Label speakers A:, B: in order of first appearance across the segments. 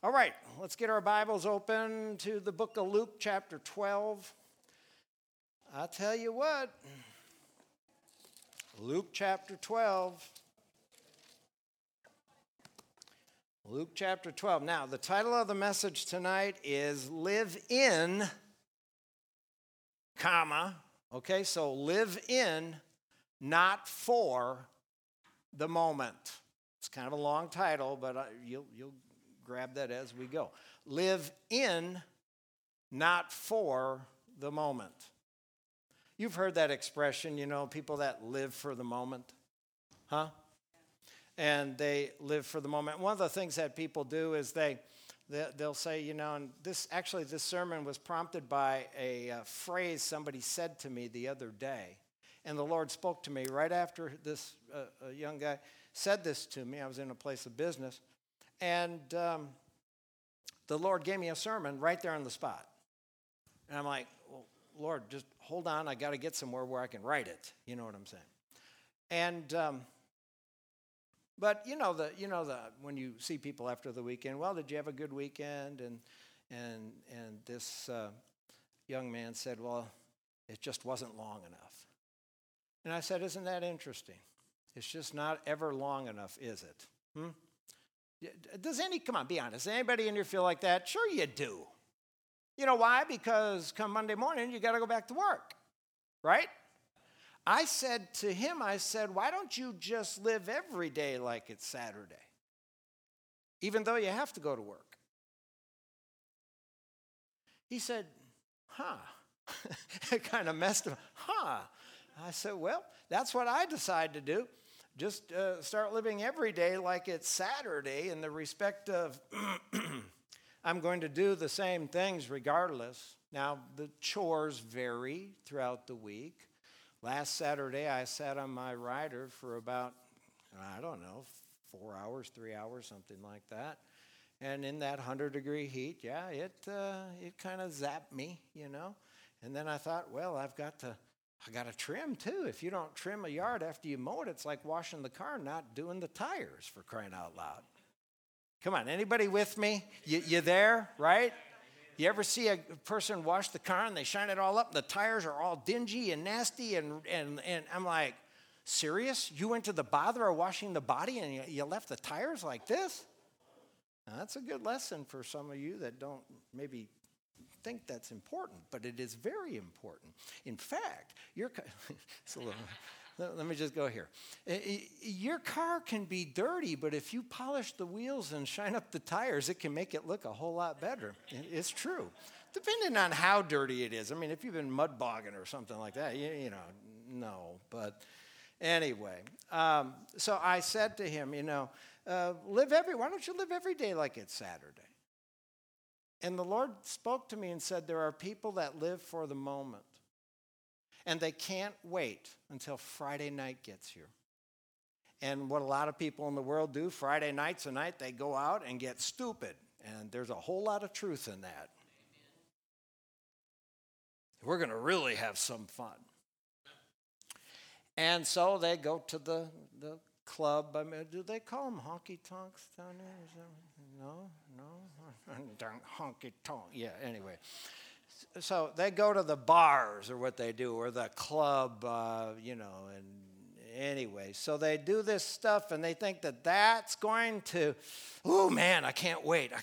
A: All right, let's get our Bibles open to the book of Luke, chapter 12. I'll tell you what, Luke chapter 12. Luke chapter 12. Now, the title of the message tonight is Live In, comma, okay, so live in, not for the moment. It's kind of a long title, but you'll grab that as we go. Live in, not for the moment. You've heard that expression, people that live for the moment, huh? And they live for the moment. One of the things that people do is they'll say, and this sermon was prompted by a phrase somebody said to me the other day. And the Lord spoke to me right after this young guy said this to me. I was in a place of business. And the Lord gave me a sermon right there on the spot. And I'm like, well, Lord, just hold on. I got to get somewhere where I can write it. You know what I'm saying? And but when you see people after the weekend, well, did you have a good weekend? And this young man said, well, it just wasn't long enough. And I said, isn't that interesting? It's just not ever long enough, is it? Come on, be honest. Does anybody in here feel like that? Sure you do. You know why? Because come Monday morning, you got to go back to work, right? I said to him, why don't you just live every day like it's Saturday, even though you have to go to work? He said, It kind of messed him. I said, well, that's what I decided to do. Just start living every day like it's Saturday in the respect of I'm going to do the same things regardless. Now, the chores vary throughout the week. Last Saturday, I sat on my rider for about, 4 hours, 3 hours, something like that. And in that 100-degree heat, it kind of zapped me, And then I thought, well, I got to trim too. If you don't trim a yard after you mow it, it's like washing the car, not doing the tires, for crying out loud. Come on, anybody with me? You there, right? You ever see a person wash the car and they shine it all up and the tires are all dingy and nasty and I'm like, serious? You went to the bother of washing the body and you left the tires like this? Now, that's a good lesson for some of you that don't maybe think that's important, but it is very important. In fact, let me just go here. Your car can be dirty, but if you polish the wheels and shine up the tires, it can make it look a whole lot better. It's true. Depending on how dirty it is. I mean, if you've been mud bogging or something like that, no. But anyway, so I said to him, why don't you live every day like it's Saturday? And the Lord spoke to me and said, there are people that live for the moment. And they can't wait until Friday night gets here. And what a lot of people in the world do, Friday night's a night they go out and get stupid. And there's a whole lot of truth in that. We're going to really have some fun. And so they go to the club. I mean, do they call them honky tonks down there? No. Honky tonk. Yeah, anyway. So they go to the bars or what they do, or the club, and anyway. So they do this stuff and they think that that's going to, oh man, I can't wait.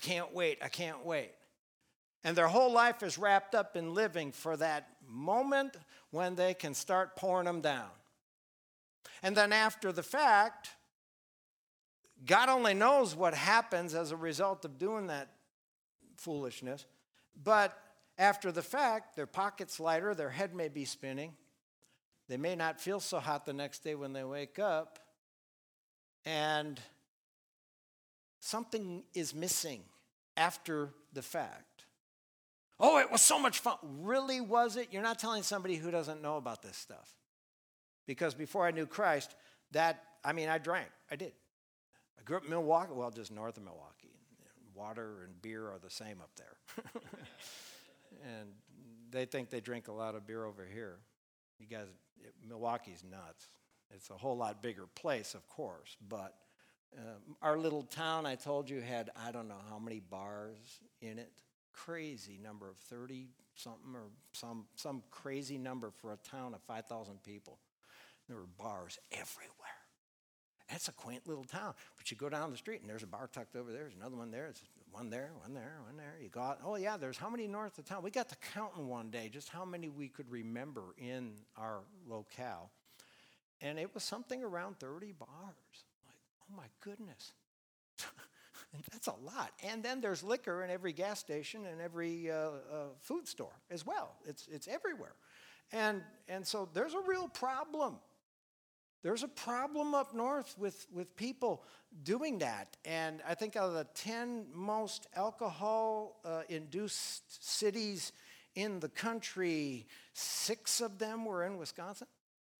A: And their whole life is wrapped up in living for that moment when they can start pouring them down. And then after the fact, God only knows what happens as a result of doing that foolishness. But after the fact, their pocket's lighter, their head may be spinning. They may not feel so hot the next day when they wake up. And something is missing after the fact. Oh, it was so much fun. Really, was it? You're not telling somebody who doesn't know about this stuff. Because before I knew Christ, I drank. I did. I grew up in Milwaukee, well, just north of Milwaukee. Water and beer are the same up there. And they think they drink a lot of beer over here. You guys, Milwaukee's nuts. It's a whole lot bigger place, of course, but Our little town, I told you, had I don't know how many bars in it. Crazy number of 30-something or some crazy number for a town of 5,000 people. There were bars everywhere. That's a quaint little town. But you go down the street and there's a bar tucked over there. There's another one there. There's one there, one there, one there. You go out. Oh, yeah, there's how many north of town? We got to counting one day just how many we could remember in our locale. And it was something around 30 bars. Like, oh, my goodness. That's a lot. And then there's liquor in every gas station and every food store as well. It's everywhere. And so there's a real problem. There's a problem up north with people doing that. And I think out of the 10 most alcohol-induced cities in the country, 6 of them were in Wisconsin.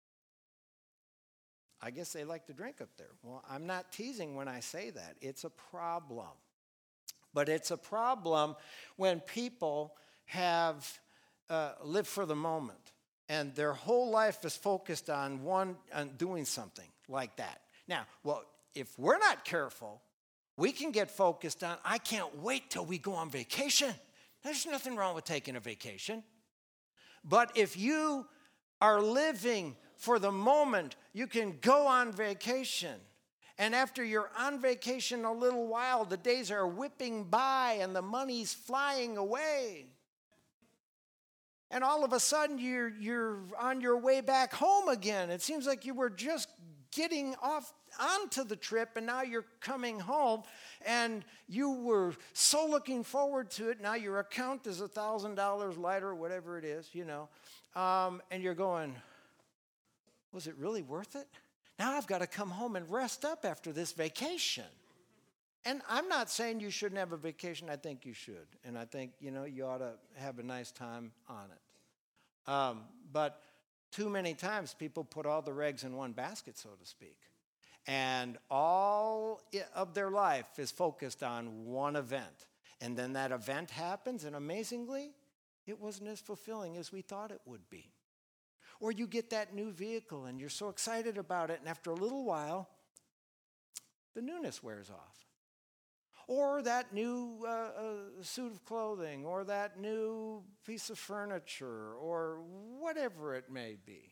A: I guess they like to drink up there. Well, I'm not teasing when I say that. It's a problem. But it's a problem when people have lived for the moment. And their whole life is focused on doing something like that. Now, well, if we're not careful, we can get focused on, I can't wait till we go on vacation. There's nothing wrong with taking a vacation. But if you are living for the moment, you can go on vacation. And after you're on vacation a little while, the days are whipping by and the money's flying away. And all of a sudden, you're on your way back home again. It seems like you were just getting off onto the trip, and now you're coming home, and you were so looking forward to it. Now your account is $1,000 lighter, or whatever it is, and you're going, was it really worth it? Now I've got to come home and rest up after this vacation. And I'm not saying you shouldn't have a vacation. I think you should. And I think, you ought to have a nice time on it. But too many times people put all their eggs in one basket, so to speak. And all of their life is focused on one event. And then that event happens, and amazingly, it wasn't as fulfilling as we thought it would be. Or you get that new vehicle, and you're so excited about it, and after a little while, the newness wears off. Or that new suit of clothing, or that new piece of furniture, or whatever it may be.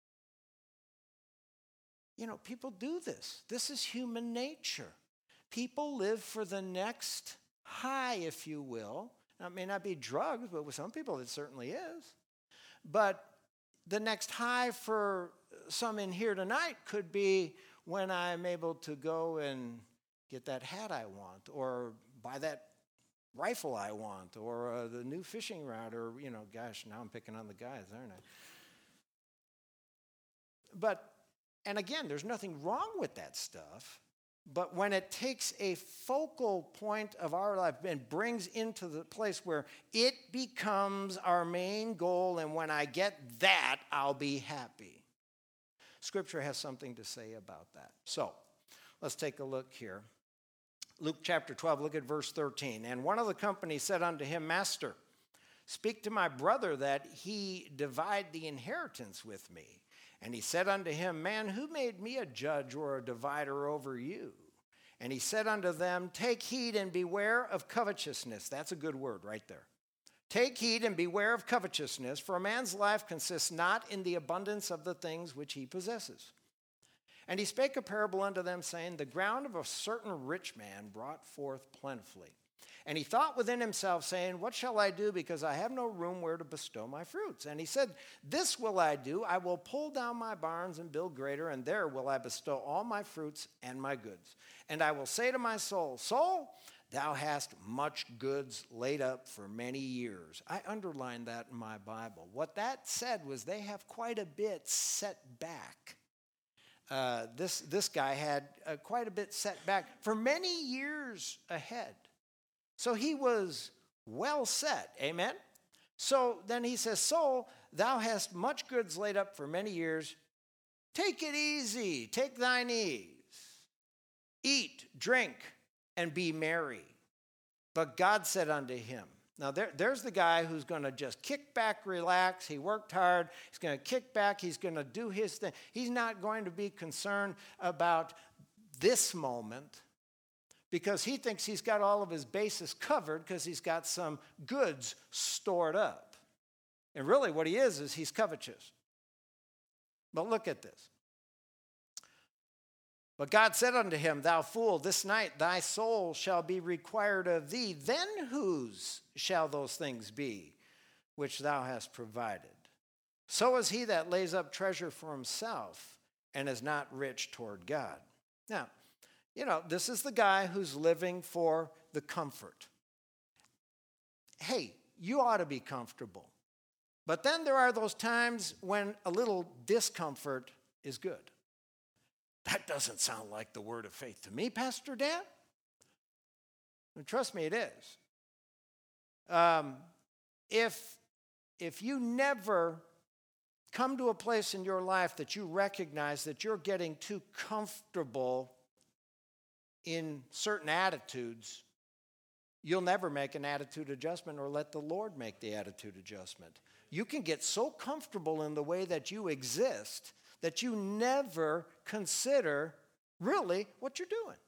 A: People do this. This is human nature. People live for the next high, if you will. Now, it may not be drugs, but with some people it certainly is. But the next high for some in here tonight could be when I'm able to go and get that hat I want, or buy that rifle I want, or the new fishing rod, or, gosh, now I'm picking on the guys, aren't I? And again, there's nothing wrong with that stuff, but when it takes a focal point of our life and brings into the place where it becomes our main goal, and when I get that, I'll be happy. Scripture has something to say about that. So, let's take a look here. Luke chapter 12, look at verse 13. And one of the company said unto him, Master, speak to my brother that he divide the inheritance with me. And he said unto him, Man, who made me a judge or a divider over you? And he said unto them, Take heed and beware of covetousness. That's a good word right there. Take heed and beware of covetousness, for a man's life consists not in the abundance of the things which he possesses. And he spake a parable unto them, saying, The ground of a certain rich man brought forth plentifully. And he thought within himself, saying, What shall I do, because I have no room where to bestow my fruits? And he said, This will I do, I will pull down my barns and build greater, and there will I bestow all my fruits and my goods. And I will say to my soul, Soul, thou hast much goods laid up for many years. I underlined that in my Bible. What that said was they have quite a bit set back. This guy had quite a bit set back for many years ahead. So he was well set, amen? So then he says, Soul, thou hast much goods laid up for many years. Take it easy, take thine ease. Eat, drink, and be merry. But God said unto him, now there's the guy who's going to just kick back, relax. He worked hard. He's going to kick back. He's going to do his thing. He's not going to be concerned about this moment because he thinks he's got all of his bases covered because he's got some goods stored up. And really what he is he's covetous. But look at this. But God said unto him, Thou fool, this night thy soul shall be required of thee. Then whose shall those things be which thou hast provided? So is he that lays up treasure for himself and is not rich toward God. Now, this is the guy who's living for the comfort. Hey, you ought to be comfortable. But then there are those times when a little discomfort is good. That doesn't sound like the word of faith to me, Pastor Dan. And trust me, it is. If you never come to a place in your life that you recognize that you're getting too comfortable in certain attitudes, you'll never make an attitude adjustment or let the Lord make the attitude adjustment. You can get so comfortable in the way that you exist that you never consider really what you're doing.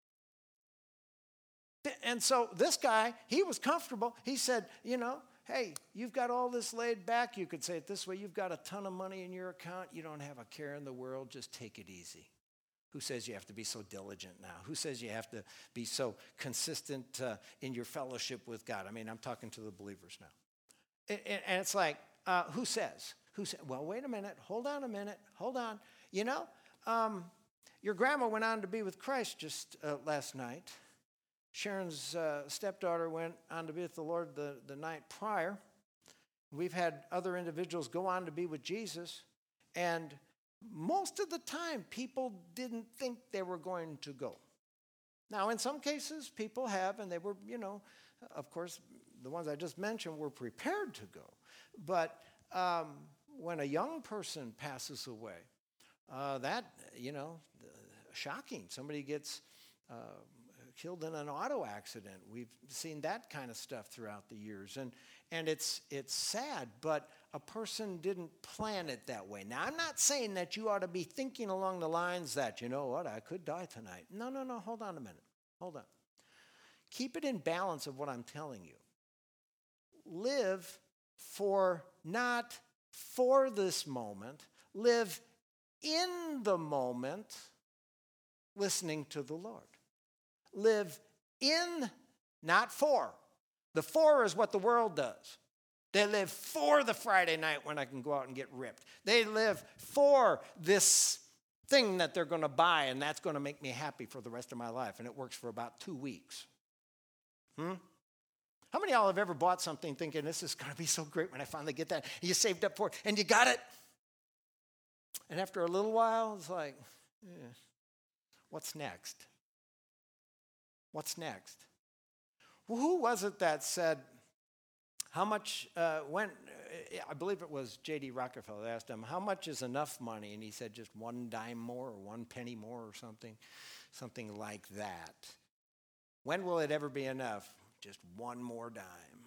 A: And so this guy, he was comfortable. He said, hey, you've got all this laid back. You could say it this way. You've got a ton of money in your account. You don't have a care in the world. Just take it easy. Who says you have to be so diligent now? Who says you have to be so consistent in your fellowship with God? I mean, I'm talking to the believers now. And it's like, who says? Who said? Well, wait a minute. Hold on a minute. Hold on. Your grandma went on to be with Christ just last night. Sharon's stepdaughter went on to be with the Lord the night prior. We've had other individuals go on to be with Jesus. And most of the time, people didn't think they were going to go. Now, in some cases, people have, and they were, of course, the ones I just mentioned were prepared to go. But when a young person passes away, shocking. Somebody gets killed in an auto accident. We've seen that kind of stuff throughout the years. And it's sad, but a person didn't plan it that way. Now, I'm not saying that you ought to be thinking along the lines that, I could die tonight. No, hold on a minute. Hold on. Keep it in balance of what I'm telling you. Live not for this moment. Live in the moment, listening to the Lord. Live in, not for. The for is what the world does. They live for the Friday night when I can go out and get ripped. They live for this thing that they're going to buy, and that's going to make me happy for the rest of my life. And it works for about 2 weeks. How many of y'all have ever bought something thinking, this is going to be so great when I finally get that? And you saved up for it, and you got it. And after a little while, it's like, what's next? What's next? Well, who was it that said, how much, I believe it was J.D. Rockefeller asked him, how much is enough money? And he said, just 1 dime more or 1 penny more or something like that. When will it ever be enough? Just 1 more dime.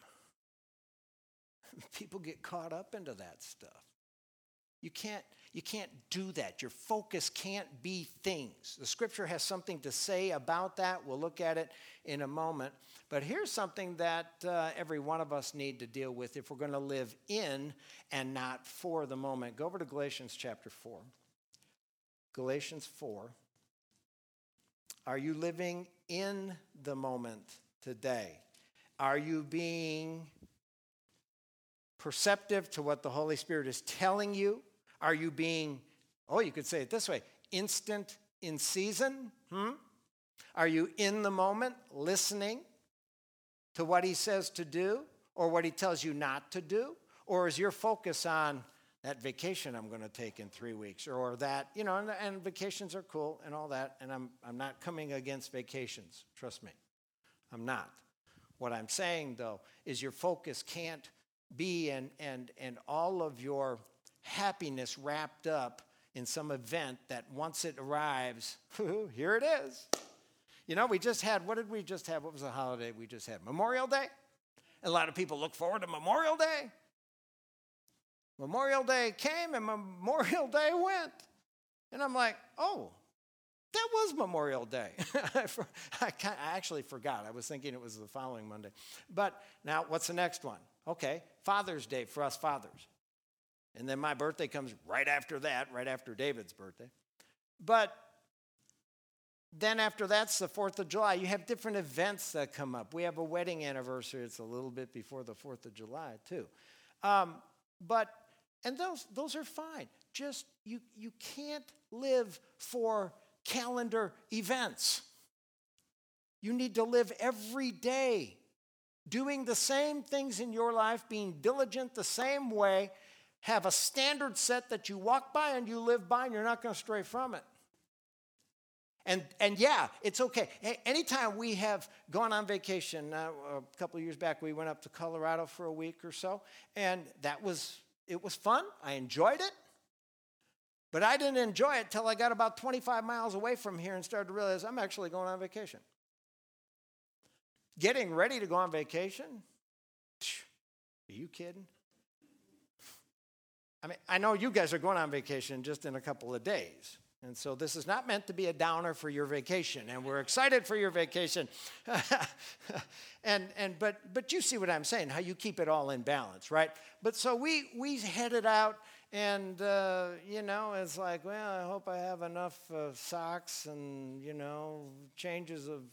A: People get caught up into that stuff. You can't do that. Your focus can't be things. The scripture has something to say about that. We'll look at it in a moment. But here's something that every one of us need to deal with if we're going to live in and not for the moment. Go over to Galatians chapter 4. Galatians 4. Are you living in the moment today? Are you being perceptive to what the Holy Spirit is telling you? Are you being, you could say it this way, instant in season? Are you in the moment listening to what he says to do or what he tells you not to do? Or is your focus on that vacation I'm going to take in 3 weeks or that, and vacations are cool and all that. And I'm not coming against vacations. Trust me, I'm not. What I'm saying, though, is your focus can't be and all of your happiness wrapped up in some event that once it arrives, here it is. We just had, what did we just have? What was the holiday we just had? Memorial Day? A lot of people look forward to Memorial Day. Memorial Day came and Memorial Day went. And I'm like, That was Memorial Day. I actually forgot. I was thinking it was the following Monday. But now, what's the next one? Okay, Father's Day for us fathers. And then my birthday comes right after that, right after David's birthday. But then after that's the 4th of July. You have different events that come up. We have a wedding anniversary. It's a little bit before the 4th of July, too. And those are fine. Just, you can't live for calendar events. You need to live every day doing the same things in your life, being diligent the same way, have a standard set that you walk by and you live by, and you're not going to stray from it. And yeah, it's okay. Anytime we have gone on vacation, a couple of years back, we went up to Colorado for a week or so, and it was fun. I enjoyed it. But I didn't enjoy it till I got about 25 miles away from here and started to realize I'm actually going on vacation. Getting ready to go on vacation? Are you kidding? I mean, I know you guys are going on vacation just in a couple of days. And so this is not meant to be a downer for your vacation. And we're excited for your vacation. But you see what I'm saying, how you keep it all in balance, right? But so we headed out. And, it's like, well, I hope I have enough socks and, changes of,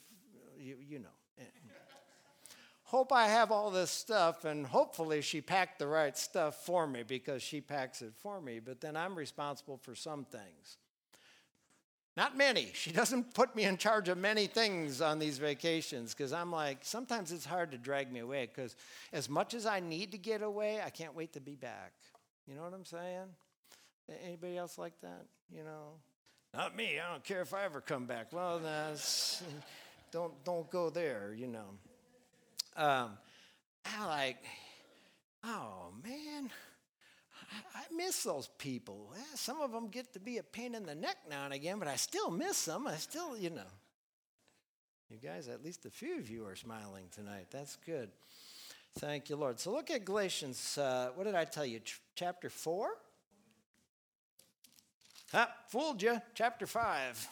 A: Hope I have all this stuff, and hopefully she packed the right stuff for me because she packs it for me. But then I'm responsible for some things. Not many. She doesn't put me in charge of many things on these vacations because I'm like, sometimes it's hard to drag me away because as much as I need to get away, I can't wait to be back. You know what I'm saying? Anybody else like that? Not me. I don't care if I ever come back. Well, that's don't go there. I like, oh man, I miss those people. Some of them get to be a pain in the neck now and again, but I still miss them. I still, You guys, at least a few of you are smiling tonight. That's good. Thank you, Lord. So look at Galatians, what did I tell you, chapter 4? Fooled you, chapter 5.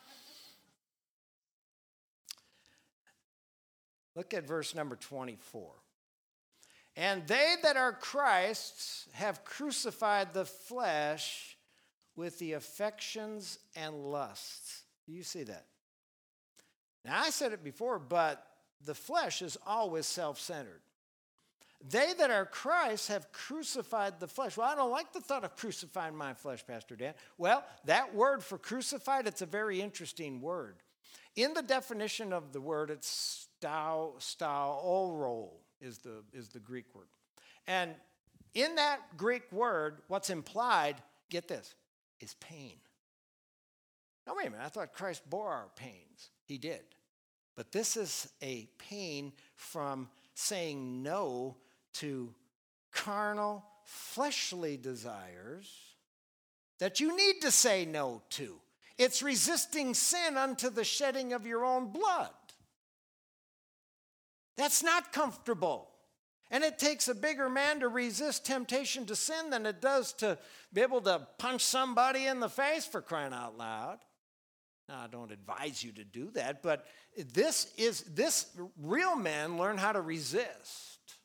A: Look at verse number 24. And they that are Christ's have crucified the flesh with the affections and lusts. Do you see that? Now, I said it before, but the flesh is always self-centered. They that are Christ have crucified the flesh. Well, I don't like the thought of crucifying my flesh, Pastor Dan. Well, that word for crucified, it's a very interesting word. In the definition of the word, it's stauro is the Greek word. And in that Greek word, what's implied, get this, is pain. Now, wait a minute, I thought Christ bore our pains. He did. But this is a pain from saying no to carnal, fleshly desires that you need to say no to. It's resisting sin unto the shedding of your own blood. That's not comfortable. And it takes a bigger man to resist temptation to sin than it does to be able to punch somebody in the face, for crying out loud. Now, I don't advise you to do that, but this real men learn how to resist.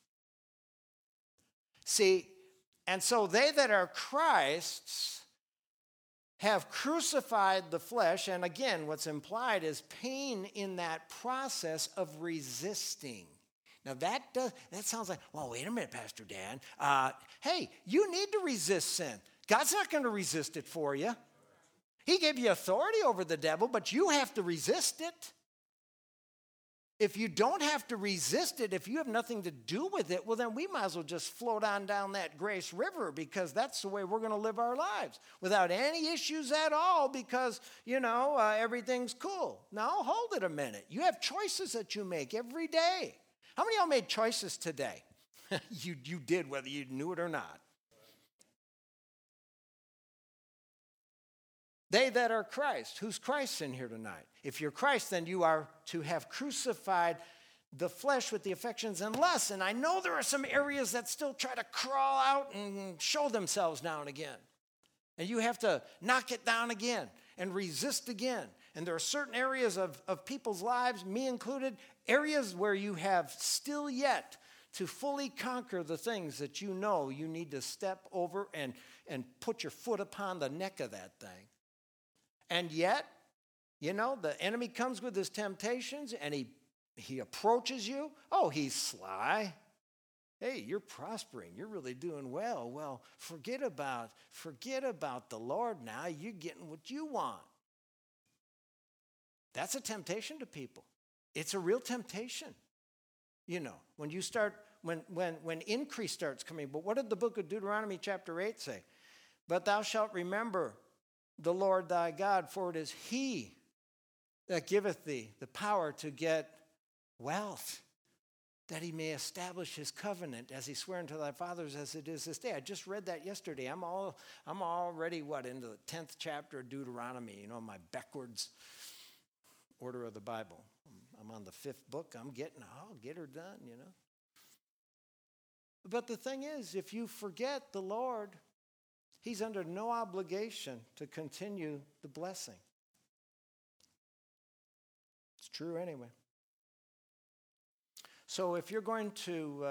A: See, and so they that are Christ's have crucified the flesh, and again, what's implied is pain in that process of resisting. Now that sounds like, well, wait a minute, Pastor Dan. Hey, you need to resist sin. God's not going to resist it for you. He gave you authority over the devil, but you have to resist it. If you don't have to resist it, if you have nothing to do with it, well, then we might as well just float on down that Grace River because that's the way we're going to live our lives without any issues at all because, everything's cool. Now, hold it a minute. You have choices that you make every day. How many of y'all made choices today? You did, whether you knew it or not. They that are Christ. Who's Christ in here tonight? If you're Christ, then you are to have crucified the flesh with the affections and lusts. And I know there are some areas that still try to crawl out and show themselves now and again. And you have to knock it down again and resist again And there are certain areas of people's lives, me included, areas where you have still yet to fully conquer the things that you know you need to step over and put your foot upon the neck of that thing. And yet, the enemy comes with his temptations and he approaches you. Oh, he's sly. Hey, you're prospering. You're really doing well. Well, forget about the Lord now. You're getting what you want. That's a temptation to people. It's a real temptation. When you start, when increase starts coming. But what did the book of Deuteronomy chapter 8 say? But thou shalt remember the Lord thy God, for it is he that giveth thee the power to get wealth, that he may establish his covenant as he sware unto thy fathers as it is this day. I just read that yesterday. I'm already, into the 10th chapter of Deuteronomy, my backwards order of the Bible. I'm on the 5th book. I'll get her done, But the thing is, if you forget the Lord, he's under no obligation to continue the blessing. It's true anyway. So if you're going to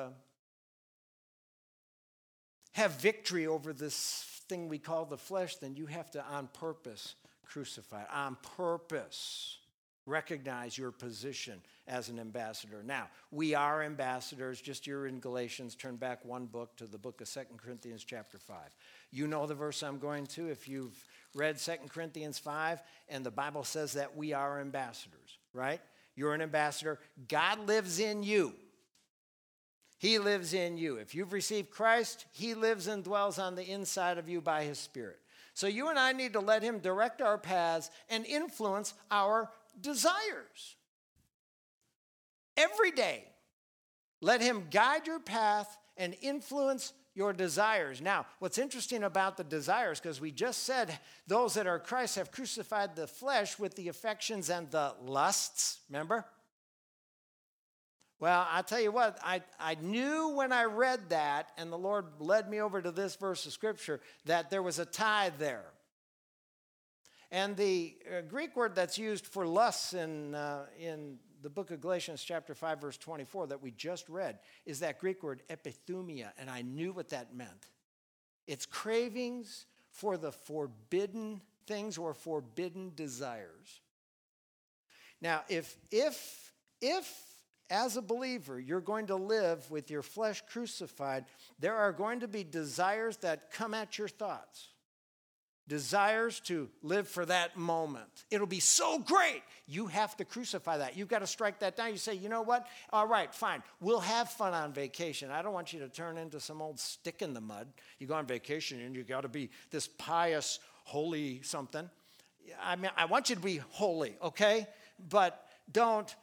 A: have victory over this thing we call the flesh, then you have to on purpose crucify it. On purpose recognize your position as an ambassador. Now, we are ambassadors. Just you're in Galatians. Turn back one book to the book of 2 Corinthians chapter 5. You know the verse I'm going to if you've read 2 Corinthians 5, and the Bible says that we are ambassadors, right? You're an ambassador. God lives in you. He lives in you. If you've received Christ, he lives and dwells on the inside of you by his Spirit. So you and I need to let him direct our paths and influence our desires. Every day, let him guide your path and influence your desires. Now, what's interesting about the desires, because we just said those that are Christ have crucified the flesh with the affections and the lusts, remember? Well, I tell you what, I knew when I read that, and the Lord led me over to this verse of Scripture, that there was a tie there. And the Greek word that's used for lusts in the book of Galatians chapter 5, verse 24 that we just read is that Greek word epithumia, and I knew what that meant. It's cravings for the forbidden things or forbidden desires. Now, if as a believer you're going to live with your flesh crucified, there are going to be desires that come at your thoughts. Desires to live for that moment. It'll be so great. You have to crucify that. You've got to strike that down. You say, you know what? All right, fine. We'll have fun on vacation. I don't want you to turn into some old stick in the mud. You go on vacation and you got to be this pious, holy something. I mean, I want you to be holy, okay? But don't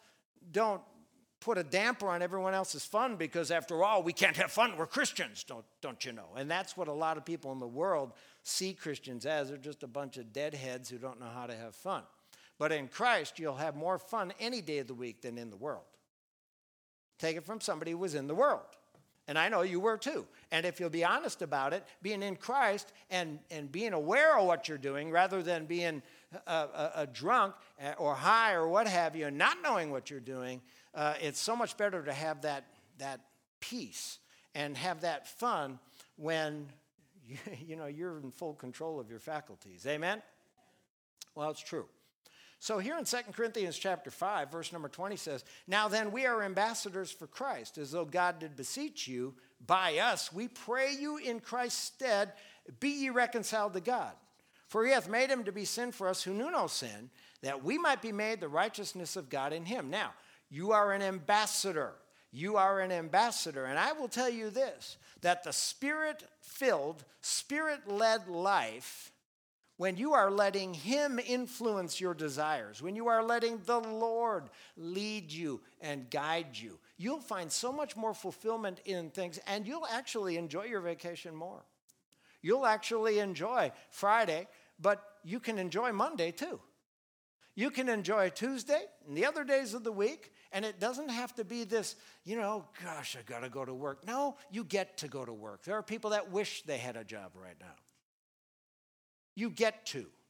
A: put a damper on everyone else's fun because after all, we can't have fun. We're Christians, don't you know? And that's what a lot of people in the world see Christians as. They're just a bunch of deadheads who don't know how to have fun. But in Christ, you'll have more fun any day of the week than in the world. Take it from somebody who was in the world. And I know you were too. And if you'll be honest about it, being in Christ and being aware of what you're doing rather than being a drunk or high or what have you and not knowing what you're doing, it's so much better to have that peace and have that fun when you're in full control of your faculties. Amen? Well, it's true. So here in 2 Corinthians chapter 5, verse number 20 says, now then we are ambassadors for Christ, as though God did beseech you by us. We pray you in Christ's stead, be ye reconciled to God. For he hath made him to be sin for us who knew no sin, that we might be made the righteousness of God in him. Now, you are an ambassador. You are an ambassador. And I will tell you this, that the Spirit-filled, Spirit-led life, when you are letting him influence your desires, when you are letting the Lord lead you and guide you, you'll find so much more fulfillment in things, and you'll actually enjoy your vacation more. You'll actually enjoy Friday, but you can enjoy Monday too. You can enjoy Tuesday and the other days of the week, and it doesn't have to be this, gosh, I got to go to work. No, you get to go to work. There are people that wish they had a job right now. You get to.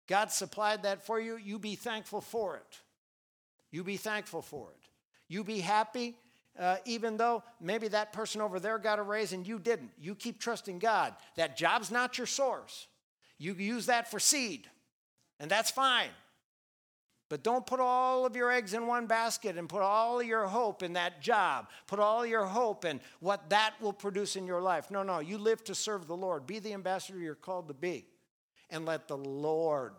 A: God supplied that for you. You be thankful for it. You be thankful for it. You be happy, even though maybe that person over there got a raise and you didn't. You keep trusting God. That job's not your source. You use that for seed, and that's fine. But don't put all of your eggs in one basket and put all of your hope in that job. Put all your hope in what that will produce in your life. No, you live to serve the Lord. Be the ambassador you're called to be. And let the Lord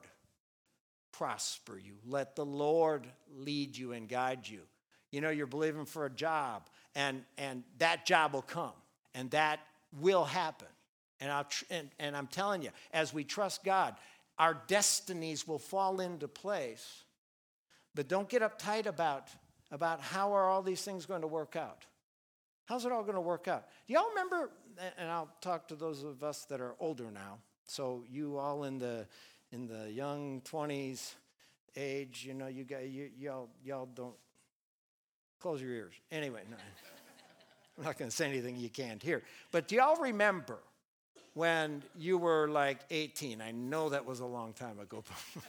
A: prosper you. Let the Lord lead you and guide you. You know, you're believing for a job, and that job will come, and that will happen. And I'm telling you, as we trust God, our destinies will fall into place. But don't get uptight about how are all these things going to work out. How's it all going to work out? Do y'all remember, and I'll talk to those of us that are older now, so you all in the young 20s age, you know, y'all don't close your ears. Anyway, no, I'm not going to say anything you can't hear. But do y'all remember when you were like 18? I know that was a long time ago.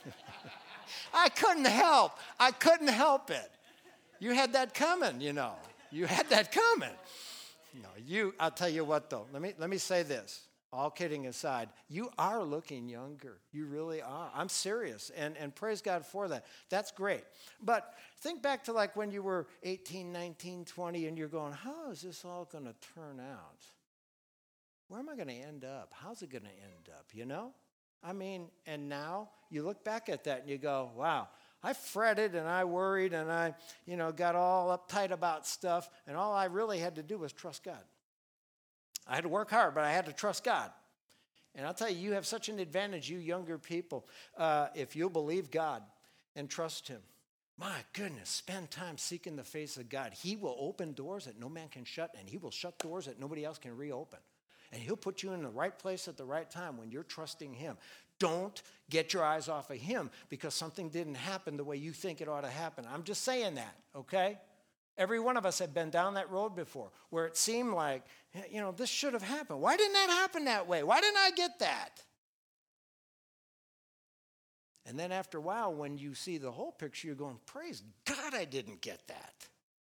A: I couldn't help it. You had that coming, you know. You had that coming. No, I'll tell you what though. Let me say this. All kidding aside, you are looking younger. You really are. I'm serious. And praise God for that. That's great. But think back to like when you were 18, 19, 20, and you're going, how is this all going to turn out? Where am I going to end up? How's it going to end up, you know? I mean, and now you look back at that and you go, wow, I fretted and I worried and I, got all uptight about stuff, and all I really had to do was trust God. I had to work hard, but I had to trust God. And I'll tell you, you have such an advantage, you younger people, if you'll believe God and trust Him. My goodness, spend time seeking the face of God. He will open doors that no man can shut, and He will shut doors that nobody else can reopen. And He'll put you in the right place at the right time when you're trusting Him. Don't get your eyes off of Him because something didn't happen the way you think it ought to happen. I'm just saying that, okay? Every one of us have been down that road before where it seemed like, this should have happened. Why didn't that happen that way? Why didn't I get that? And then after a while, when you see the whole picture, you're going, praise God I didn't get that.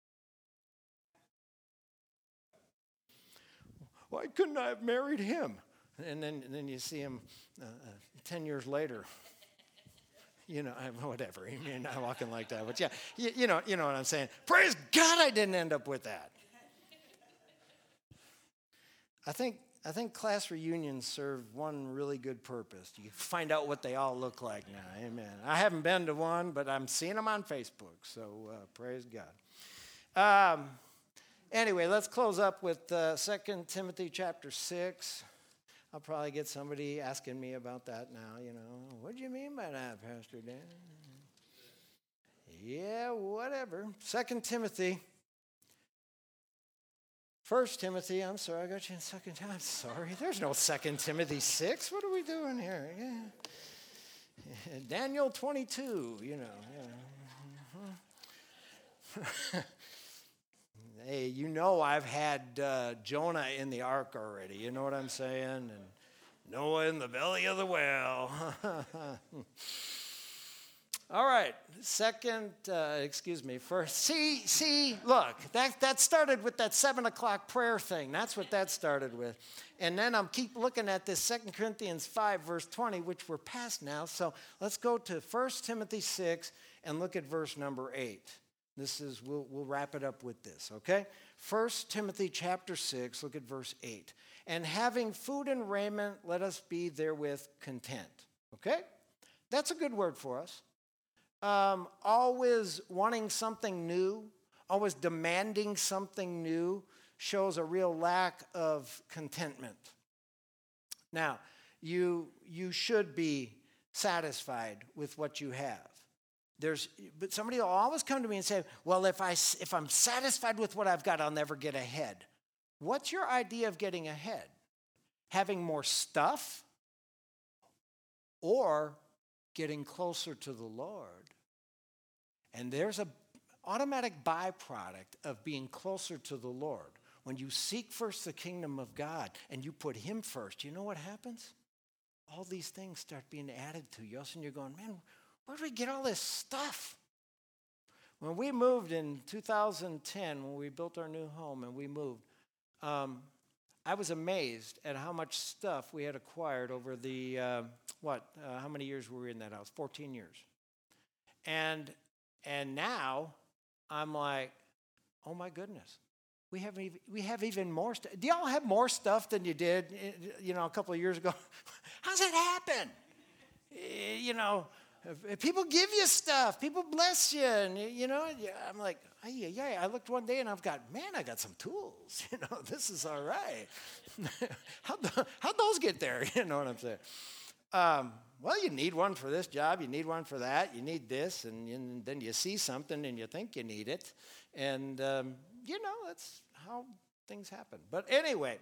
A: Why couldn't I have married him? And then you see him 10 years later. Whatever. You're not walking like that. But yeah, you know what I'm saying. Praise God I didn't end up with that. I think class reunions serve one really good purpose. You find out what they all look like now. Amen. I haven't been to one, but I'm seeing them on Facebook. So praise God. Anyway, let's close up with 2 Timothy chapter 6. I'll probably get somebody asking me about that now, What do you mean by that, Pastor Dan? Yeah, whatever. 2 Timothy. 1 Timothy, I'm sorry, I got you in 2 Timothy. I'm sorry. There's no 2 Timothy 6. What are we doing here? Yeah. Daniel 22, Yeah. Hey, I've had Jonah in the ark already. You know what I'm saying? And Noah in the belly of the whale. All right. First. See, look, that started with that 7 o'clock prayer thing. That's what that started with. And then I'm keep looking at this 2 Corinthians 5, verse 20, which we're past now. So let's go to 1 Timothy 6 and look at verse number 8. We'll wrap it up with this, okay? 1 Timothy chapter 6, look at verse 8. And having food and raiment, let us be therewith content, okay? That's a good word for us. Always wanting something new, always demanding something new shows a real lack of contentment. Now, you should be satisfied with what you have. But somebody will always come to me and say, well, if I'm satisfied with what I've got, I'll never get ahead. What's your idea of getting ahead? Having more stuff or getting closer to the Lord? And there's an automatic byproduct of being closer to the Lord. When you seek first the kingdom of God and you put Him first, you know what happens? all these things start being added to you. All of a sudden you're going, man, where do we get all this stuff? When we moved in 2010, when we built our new home and we moved, I was amazed at how much stuff we had acquired over the, how many years were we in that house? 14 years. And now I'm like, oh my goodness, we have even more stuff. Do y'all have more stuff than you did, a couple of years ago? How's that happen? People give you stuff. People bless you. And, I'm like, yeah. I looked one day and I've got, I got some tools. This is all right. How'd those get there? You know what I'm saying? Well, you need one for this job. You need one for that. You need this. And then you see something and you think you need it. And, that's how things happen. But anyway,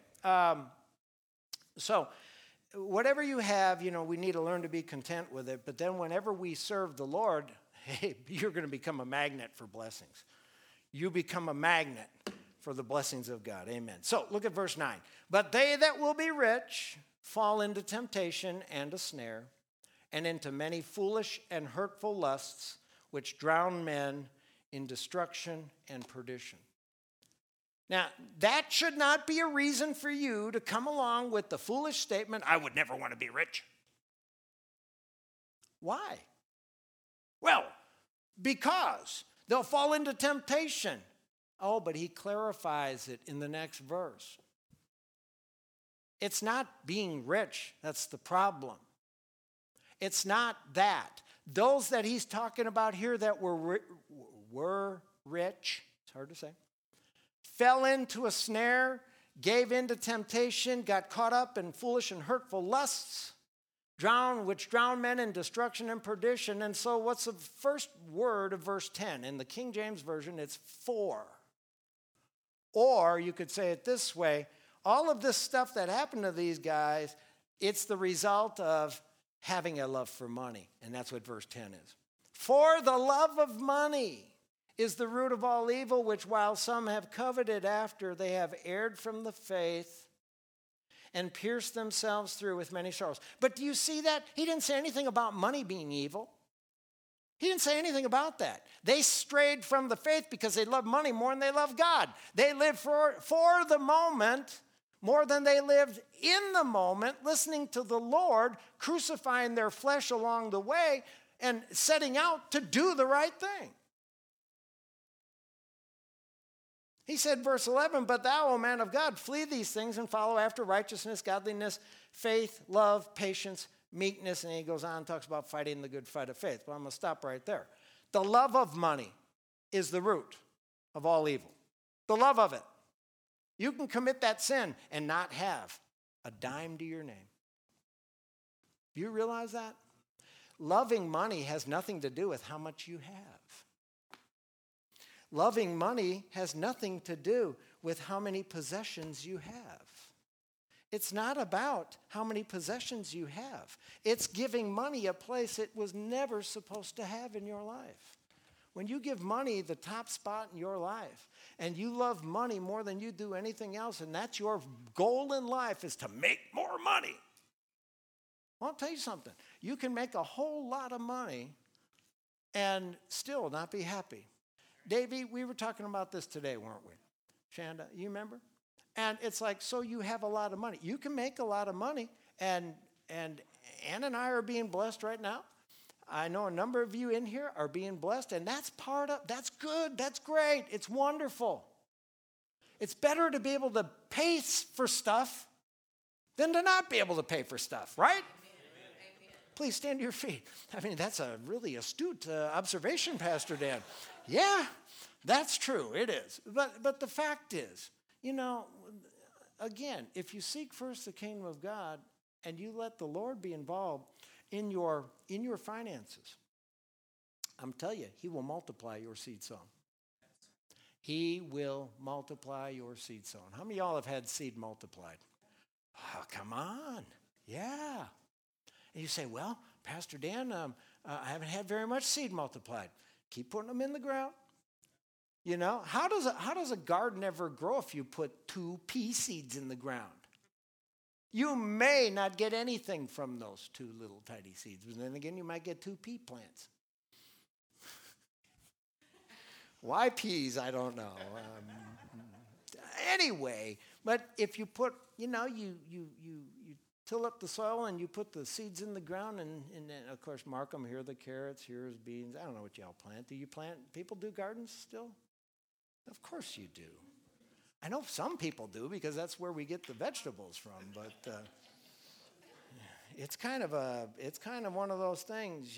A: so whatever you have, we need to learn to be content with it. But then whenever we serve the Lord, hey, you're going to become a magnet for blessings. You become a magnet for the blessings of God. Amen. So look at verse 9. But they that will be rich fall into temptation and a snare, and into many foolish and hurtful lusts, which drown men in destruction and perdition. Now, that should not be a reason for you to come along with the foolish statement, I would never want to be rich. Why? Well, because they'll fall into temptation. Oh, but he clarifies it in the next verse. It's not being rich that's the problem. It's not that. Those that he's talking about here that were rich, it's hard to say, fell into a snare, gave in to temptation, got caught up in foolish and hurtful lusts, which drown men in destruction and perdition. And so what's the first word of verse 10? In the King James Version, it's for. Or you could say it this way, all of this stuff that happened to these guys, it's the result of having a love for money. And that's what verse 10 is. For the love of money is the root of all evil, which while some have coveted after, they have erred from the faith and pierced themselves through with many sorrows. But do you see that? He didn't say anything about money being evil. He didn't say anything about that. They strayed from the faith because they love money more than they love God. They lived for the moment more than they lived in the moment, listening to the Lord, crucifying their flesh along the way, and setting out to do the right thing. He said, verse 11, but thou, O man of God, flee these things and follow after righteousness, godliness, faith, love, patience, meekness. And he goes on and talks about fighting the good fight of faith. Well, I'm going to stop right there. The love of money is the root of all evil. The love of it. You can commit that sin and not have a dime to your name. Do you realize that? Loving money has nothing to do with how much you have. Loving money has nothing to do with how many possessions you have. It's not about how many possessions you have. It's giving money a place it was never supposed to have in your life. When you give money the top spot in your life, and you love money more than you do anything else, and that's your goal in life is to make more money. Well, I'll tell you something. You can make a whole lot of money and still not be happy. Davey, we were talking about this today, weren't we? Shanda, you remember? And it's like, so you have a lot of money. You can make a lot of money, and Ann and I are being blessed right now. I know a number of you in here are being blessed, and that's good, that's great, it's wonderful. It's better to be able to pay for stuff than to not be able to pay for stuff, right? Amen. Please stand to your feet. I mean, that's a really astute observation, Pastor Dan. Yeah, that's true, it is. But the fact is, again, if you seek first the kingdom of God and you let the Lord be involved in your finances, I'm telling you, he will multiply your seed sown. He will multiply your seed sown. How many of y'all have had seed multiplied? Oh, come on. Yeah. And you say, well, Pastor Dan, I haven't had very much seed multiplied. Keep putting them in the ground. How does a garden ever grow if you put 2 pea seeds in the ground? You may not get anything from those 2 little tiny seeds. But then again, you might get 2 pea plants. Why peas? I don't know. Anyway, but if you put, you till up the soil and you put the seeds in the ground and then, of course, mark them. Here are the carrots, here's beans. I don't know what y'all plant. Do you plant? People do gardens still? Of course you do. I know some people do because that's where we get the vegetables from. But it's kind of one of those things,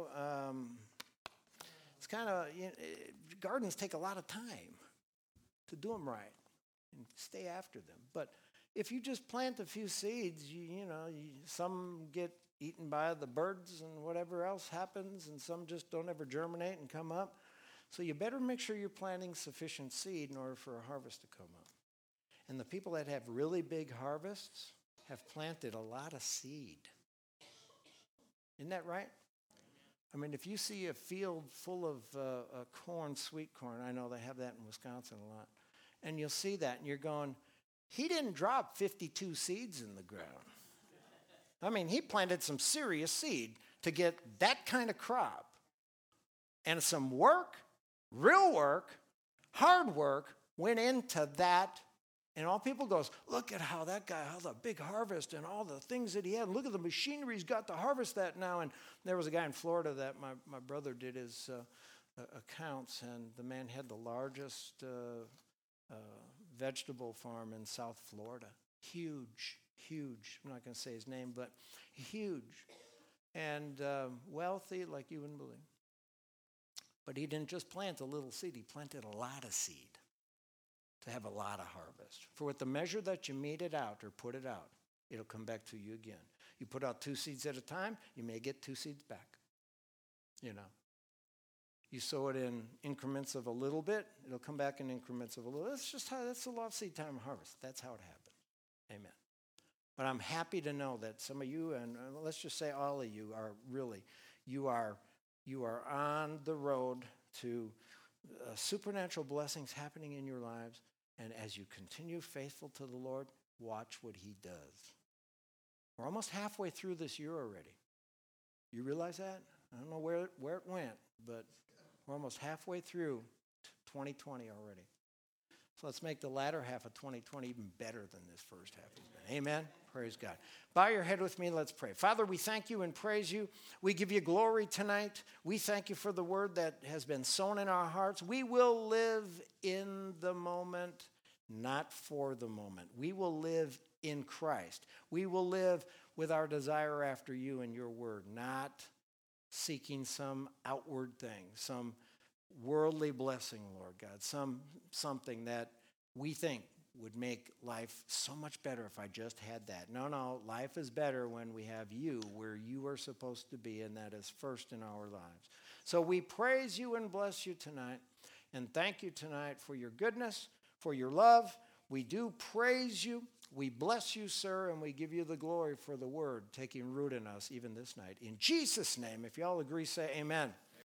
A: it's kind of gardens take a lot of time to do them right and stay after them. But if you just plant a few seeds, some get eaten by the birds and whatever else happens, and some just don't ever germinate and come up. So you better make sure you're planting sufficient seed in order for a harvest to come up. And the people that have really big harvests have planted a lot of seed. Isn't that right? I mean, if you see a field full of corn, sweet corn, I know they have that in Wisconsin a lot, and you'll see that, and you're going, he didn't drop 52 seeds in the ground. I mean, he planted some serious seed to get that kind of crop. And some work, real work, hard work went into that. And all people goes, look at how that guy had a big harvest and all the things that he had. Look at the machinery he's got to harvest that now. And there was a guy in Florida that my brother did his accounts, and the man had the largest vegetable farm in South Florida. Huge. I'm not going to say his name, but huge. And wealthy like you wouldn't believe. But he didn't just plant a little seed. He planted a lot of seed to have a lot of harvest. For with the measure that you mete it out or put it out, it'll come back to you again. You put out 2 seeds at a time, you may get 2 seeds back. You sow it in increments of a little bit, it'll come back in increments of a little. That's the law of seed time and harvest. That's how it happens. Amen. But I'm happy to know that some of you, and let's just say all of you, are really, you are on the road to supernatural blessings happening in your lives. And as you continue faithful to the Lord, watch what he does. We're almost halfway through this year already. You realize that? I don't know where it went, but we're almost halfway through 2020 already. So let's make the latter half of 2020 even better than this first half has been. Amen? Praise God. Bow your head with me. Let's pray. Father, we thank you and praise you. We give you glory tonight. We thank you for the word that has been sown in our hearts. We will live in the moment, not for the moment. We will live in Christ. We will live with our desire after you and your word, not seeking some outward thing, some worldly blessing, Lord God, something that we think would make life so much better if I just had that. No, life is better when we have you where you are supposed to be, and that is first in our lives. So we praise you and bless you tonight, and thank you tonight for your goodness, for your love. We do praise you. We bless you, sir, and we give you the glory for the word taking root in us even this night. In Jesus' name, if y'all agree, say amen.